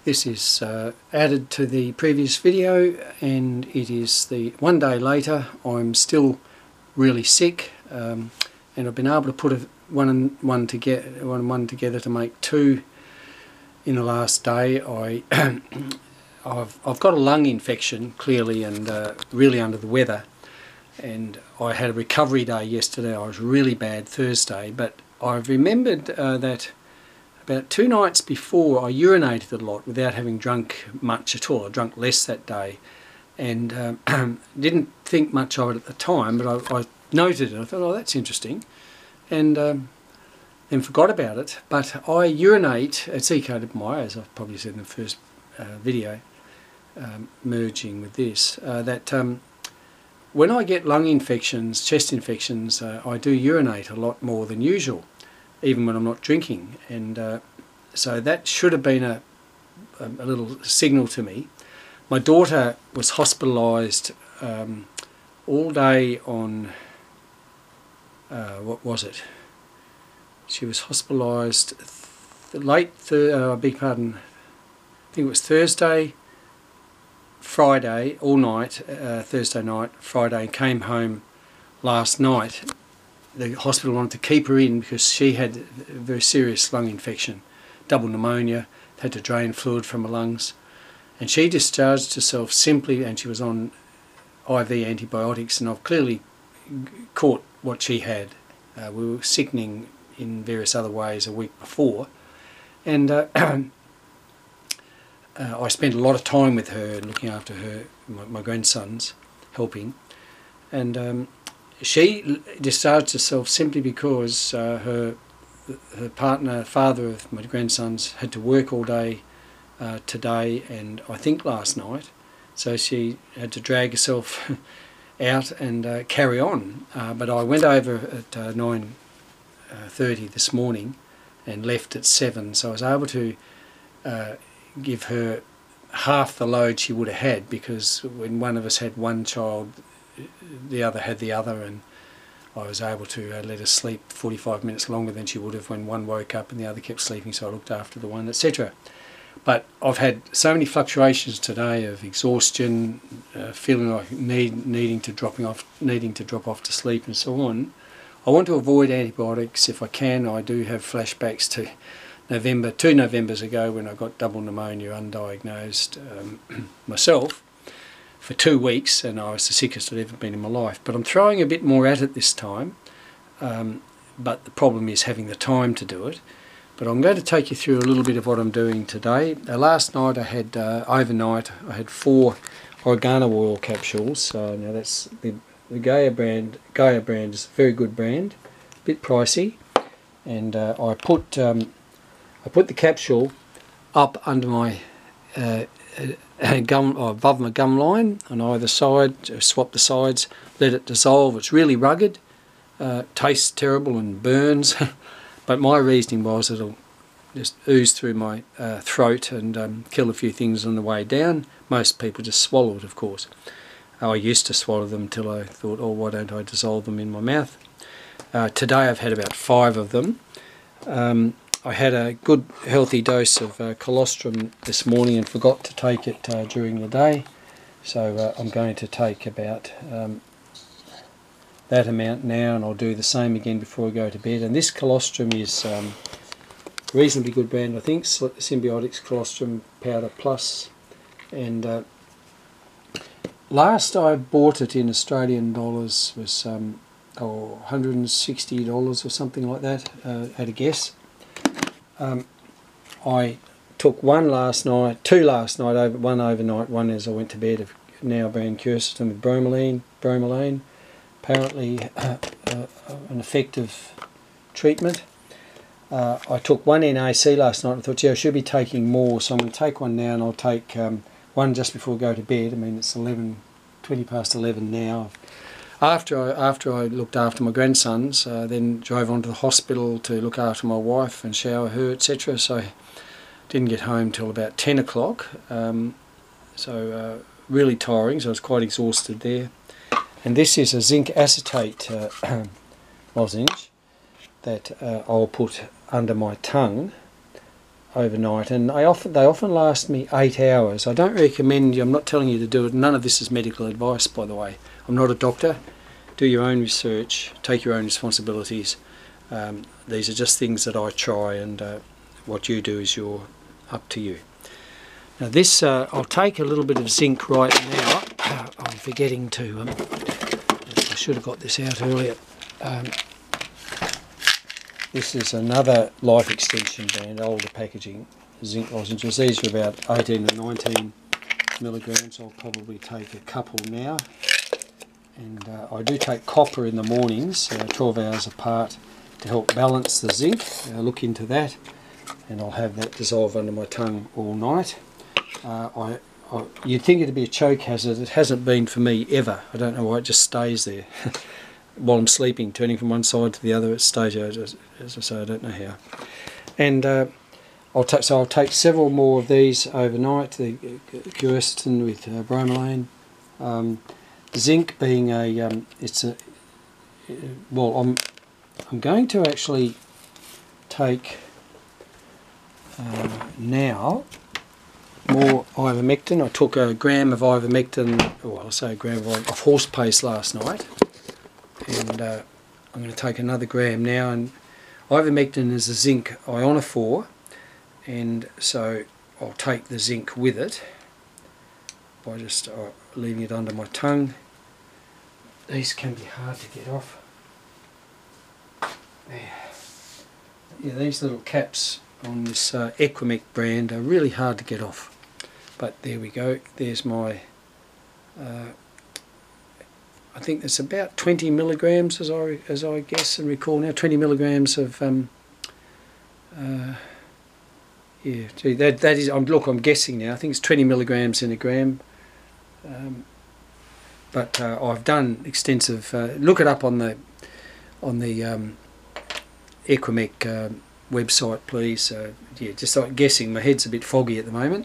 This is added to the previous video, and it is the one day later. I'm still really sick, and I've been able to put one and one together to make two in the last day. I've got a lung infection clearly, and really under the weather, and I had a recovery day yesterday. I was really bad Thursday, but I've remembered that about 2 nights before I urinated a lot without having drunk much at all. I drank less that day, and didn't think much of it at the time, but I noted it. I thought, oh, that's interesting, and then forgot about it. But I urinate at Eco de Mayo, as I've probably said in the first video, merging with this, that when I get lung infections, chest infections, I do urinate a lot more than usual, even when I'm not drinking, and so that should have been a little signal to me. My daughter was hospitalised all day on, what was it? She was hospitalised I beg pardon, I think it was Thursday, Friday, all night, Thursday night, Friday, and came home last night. The hospital wanted to keep her in because she had a very serious lung infection, double pneumonia, had to drain fluid from her lungs, and she discharged herself simply, and she was on IV antibiotics, and I've clearly caught what she had. We were sickening in various other ways a week before, and I spent a lot of time with her, looking after her, my grandsons, helping, and she discharged herself simply because her partner, father of my grandsons, had to work all day today and I think last night, so she had to drag herself out and carry on. But I went over at 9:30 this morning and left at 7, so I was able to give her half the load she would have had, because when one of us had one child, the other had the other, and I was able to let her sleep 45 minutes longer than she would have when one woke up and the other kept sleeping, so I looked after the one, etc. But I've had so many fluctuations today of exhaustion, feeling like needing to drop off to sleep and so on. I want to avoid antibiotics if I can. I do have flashbacks to two Novembers ago when I got double pneumonia undiagnosed myself for 2 weeks, and I was the sickest I'd ever been in my life. But I'm throwing a bit more at it this time, but the problem is having the time to do it. But I'm going to take you through a little bit of what I'm doing today. Last night I had, overnight, I had 4 oregano oil capsules. Now that's the Gaia brand. Gaia brand is a very good brand, a bit pricey, and I put the capsule up under my above my gum line on either side, swap the sides, let it dissolve. It's really rugged, tastes terrible and burns, but my reasoning was it'll just ooze through my throat and kill a few things on the way down. Most people just swallow it, of course. I used to swallow them until I thought, oh, why don't I dissolve them in my mouth? Today I've had about 5 of them. I had a good healthy dose of colostrum this morning and forgot to take it during the day, so I'm going to take about that amount now, and I'll do the same again before I go to bed. And this colostrum is reasonably good brand, I think, Symbiotics Colostrum Powder Plus, and last I bought it in Australian dollars was $160 or something like that, at a guess. I took 1 last night, 2 last night, one overnight, one as I went to bed, of now brand quercetin with bromelain, apparently an effective treatment. I took 1 NAC last night. I thought, yeah, I should be taking more, so I'm going to take one now, and I'll take one just before I go to bed. I mean, it's 20 past 11 now. After I looked after my grandsons, then drove on to the hospital to look after my wife and shower her, etc. So I didn't get home till about 10 o'clock. So really tiring, so I was quite exhausted there. And this is a zinc acetate lozenge that I'll put under my tongue overnight, and they often last me 8 hours. I don't recommend you. I'm not telling you to do it. None of this is medical advice, by the way. I'm not a doctor. Do your own research. Take your own responsibilities. These are just things that I try, and what you do is up to you. Now this, I'll take a little bit of zinc right now. I'm forgetting to. I should have got this out earlier. This is another Life Extension brand, older packaging, zinc lozenges. These are about 18 and 19 milligrams. I'll probably take a couple now. And I do take copper in the mornings, 12 hours apart, to help balance the zinc. Look into that, and I'll have that dissolve under my tongue all night. You'd think it'd be a choke hazard. It hasn't been for me ever. I don't know why, it just stays there. While I'm sleeping, turning from one side to the other, it stays there. As I say, I don't know how. And I'll take several more of these overnight. The quercetin with bromelain. Zinc being I'm going to actually take now more ivermectin. I took a gram of ivermectin, well, I'll say a gram of horse paste last night, and I'm going to take another gram now. And ivermectin is a zinc ionophore, and so I'll take the zinc with it by just leaving it under my tongue. These can be hard to get off. Yeah, these little caps on this Equimec brand are really hard to get off. But there we go. There's my, I think it's about 20 milligrams as I guess and recall now. 20 milligrams of yeah. Gee, that is. I'm guessing now. I think it's 20 milligrams in a gram. But I've done extensive. Look it up on the Equimec website, please. Yeah, just like guessing. My head's a bit foggy at the moment.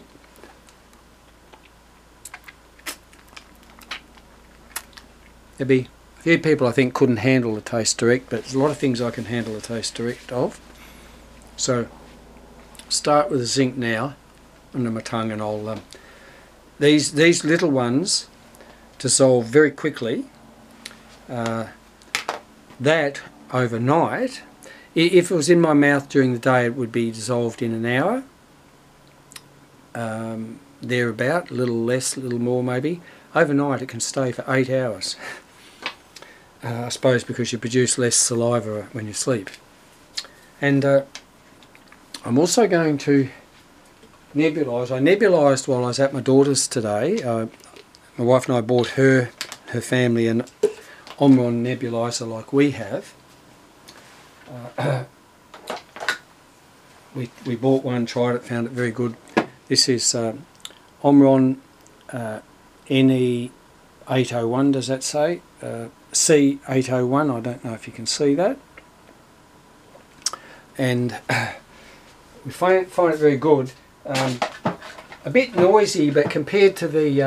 There'd be a few people I think couldn't handle the taste direct, but there's a lot of things I can handle the taste direct of. So start with the zinc now under my tongue, and I'll these little ones dissolve very quickly. That overnight, if it was in my mouth during the day, it would be dissolved in an hour, thereabout, a little less, a little more maybe. Overnight it can stay for 8 hours. I suppose because you produce less saliva when you sleep. And I'm also going to nebulise. I nebulised while I was at my daughter's today. My wife and I bought her family an Omron nebulizer like we have. We bought one, tried it, found it very good. This is Omron NE801, does that say? C801, I don't know if you can see that. And we find it very good. A bit noisy, but compared to the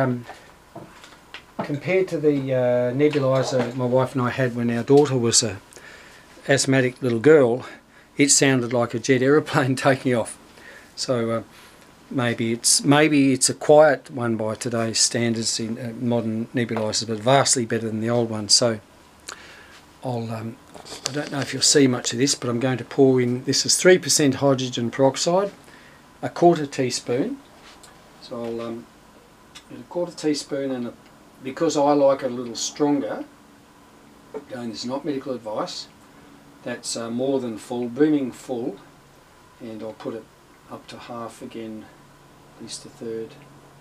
nebulizer my wife and I had when our daughter was a asthmatic little girl, it sounded like a jet aeroplane taking off. So maybe it's a quiet one by today's standards in modern nebulizers, but vastly better than the old one. So I don't know if you'll see much of this, but I'm going to pour in. This is 3% hydrogen peroxide, a quarter teaspoon. So I'll a quarter teaspoon, and because I like it a little stronger. Again, this is not medical advice. That's more than full, booming full, and I'll put it up to half again, at least a third.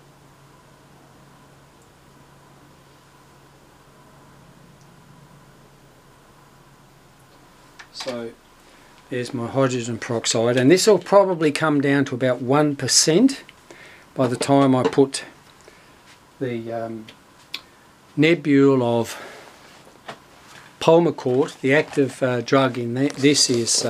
So there's my hydrogen peroxide, and this will probably come down to about 1% by the time I put the nebule of Pulmicort. The active drug in this is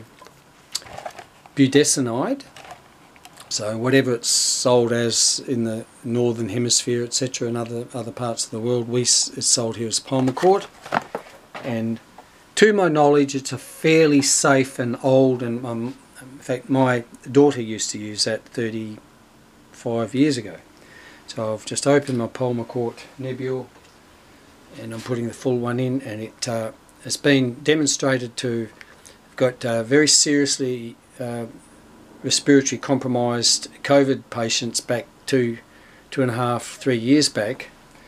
budesonide. So whatever it's sold as in the northern hemisphere, etc., and other parts of the world, it's sold here as Pulmicort. And to my knowledge, it's a fairly safe and old and in fact my daughter used to use that 35 years ago. So I've just opened my Pulmicort Nebule and I'm putting the full one in, and it has been demonstrated to have got very seriously respiratory compromised COVID patients back 2.5, 3 years back,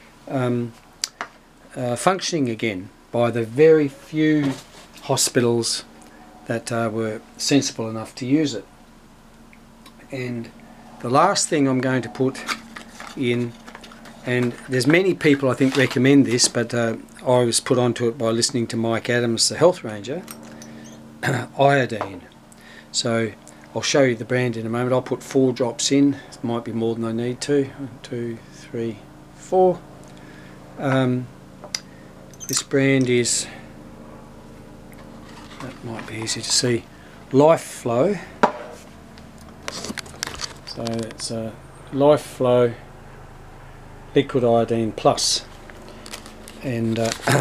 functioning again by the very few hospitals that were sensible enough to use it. And the last thing I'm going to put in, and there's many people I think recommend this, but I was put onto it by listening to Mike Adams, the health ranger, iodine. So I'll show you the brand in a moment. I'll put 4 drops in. It might be more than I need to. 1, 2, 3, 4. This brand is, that might be easy to see, Life Flow. So it's a Life Flow Liquid Iodine Plus, and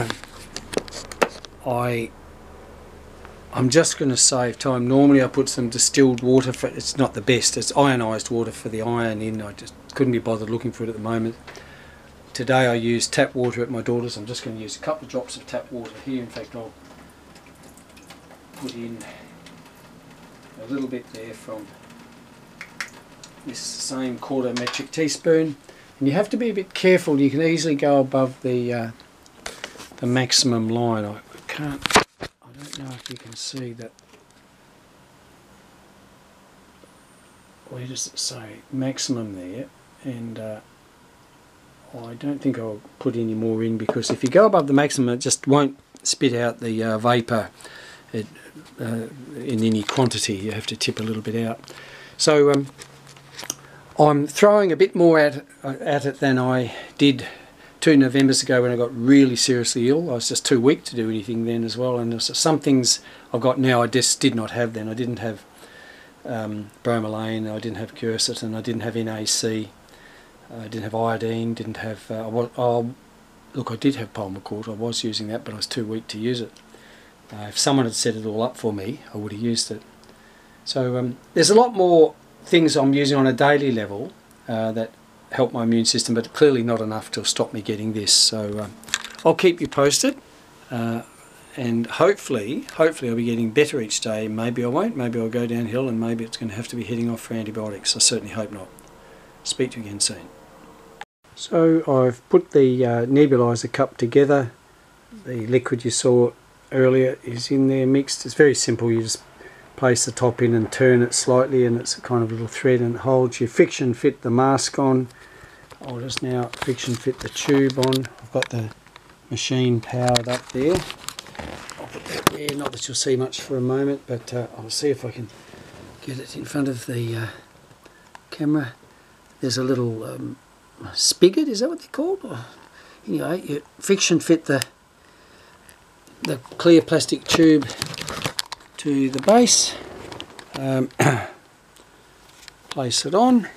I'm just going to save time. Normally I put some distilled water for it. It's not the best. It's ionised water for the iron in. I just couldn't be bothered looking for it at the moment. Today I used tap water at my daughter's. I'm just going to use a couple of drops of tap water here. In fact, I'll put in a little bit there from this same 1/4 metric teaspoon. And you have to be a bit careful. You can easily go above the maximum line. I don't know if you can see that. Where does it say maximum there? And I don't think I'll put any more in, because if you go above the maximum it just won't spit out the vapour in any quantity. You have to tip a little bit out. So I'm throwing a bit more at it than I did 2 Novembers ago when I got really seriously ill. I was just too weak to do anything then as well, and there's some things I've got now I just did not have then. I didn't have bromelain, I didn't have quercetin, I didn't have NAC, I didn't have iodine, didn't have... look, I did have Pulmicort, I was using that, but I was too weak to use it. If someone had set it all up for me, I would have used it. So there's a lot more things I'm using on a daily level that help my immune system, but clearly not enough to stop me getting this. So I'll keep you posted, and hopefully I'll be getting better each day. Maybe I won't, maybe I'll go downhill, and maybe it's going to have to be heading off for antibiotics. I certainly hope not. Speak to you again soon. So I've put the nebulizer cup together. The liquid you saw earlier is in there mixed. It's very simple. You just place the top in and turn it slightly, and it's a kind of little thread, and it holds. You friction fit the mask on. I'll just now friction fit the tube on. I've got the machine powered up there. I'll put that there, not that you'll see much for a moment, but I'll see if I can get it in front of the camera. There's a little spigot, is that what they're called? Or, anyway, you friction fit the clear plastic tube to the base, place it on.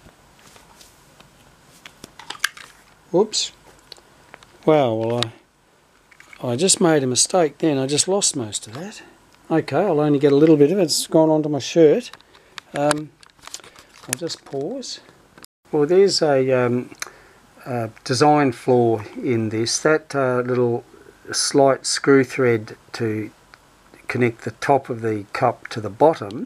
Whoops. Well, I just made a mistake then. I just lost most of that. Okay, I'll only get a little bit of it. It's gone onto my shirt. I'll just pause. Well, there's a design flaw in this. That little slight screw thread to connect the top of the cup to the bottom,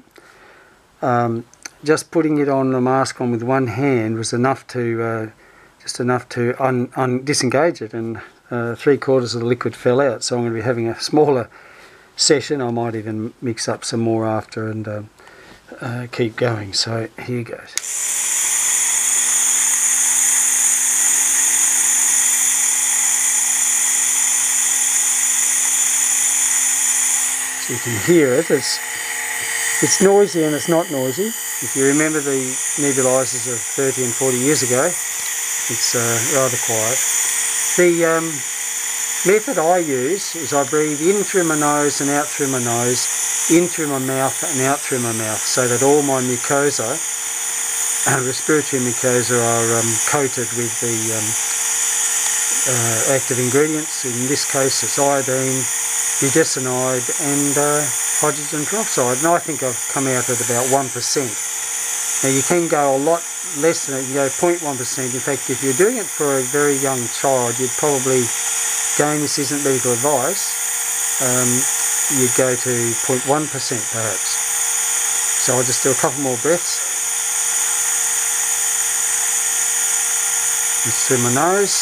just putting it on the mask on with one hand was enough to disengage it, and 3/4 of the liquid fell out. So I'm going to be having a smaller session. I might even mix up some more after and keep going. So here goes. So you can hear it. It's noisy and it's not noisy. If you remember the nebulizers of 30 and 40 years ago, it's rather quiet. The method I use is I breathe in through my nose and out through my nose, in through my mouth and out through my mouth, so that all my mucosa, respiratory mucosa, are coated with the active ingredients. In this case it's iodine, budesonide and hydrogen peroxide, and I think I've come out at about 1%. Now you can go a lot less than it, you can go 0.1%. In fact, if you're doing it for a very young child, you'd probably, again this isn't medical advice, you'd go to 0.1% perhaps. So I'll just do a couple more breaths. It's through my nose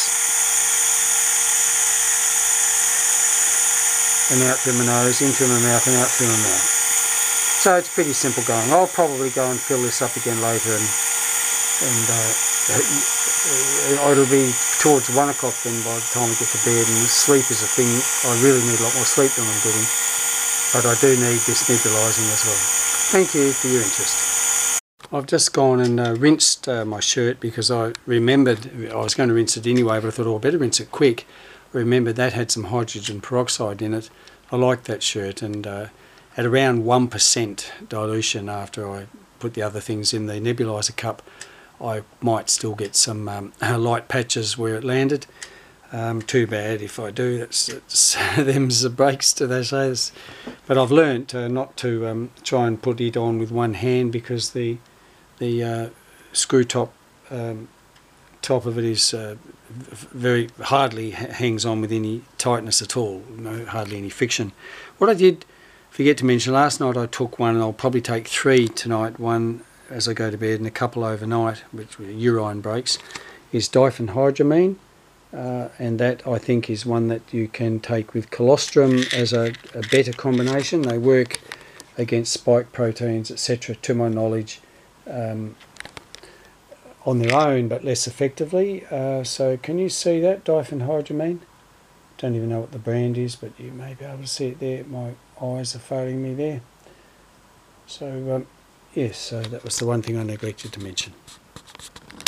and out through my nose, into my mouth and out through my mouth. So it's pretty simple going. I'll probably go and fill this up again later, and it'll be towards 1 o'clock then by the time we get to bed, and sleep is a thing. I really need a lot more sleep than I'm getting, but I do need this nebulizing as well. Thank you for your interest. I've just gone and rinsed my shirt because I remembered I was going to rinse it anyway, but I thought, oh, I better rinse it quick. I remembered that had some hydrogen peroxide in it. I like that shirt, and at around 1% dilution after I put the other things in the nebulizer cup, I might still get some light patches where it landed. Too bad if I do. Them's the breaks, do they say? But I've learnt not to try and put it on with one hand, because the screw top of it is very hardly hangs on with any tightness at all. Hardly any friction. What I did forget to mention, last night I took one, and I'll probably take 3 tonight, one as I go to bed and a couple overnight, which were urine breaks, is diphenhydramine, and that I think is one that you can take with colostrum as a better combination. They work against spike proteins, etc., to my knowledge, on their own, but less effectively. So can you see that, diphenhydramine? Don't even know what the brand is, but you may be able to see it there. My eyes are failing me there. So yes, so that was the one thing I neglected to mention.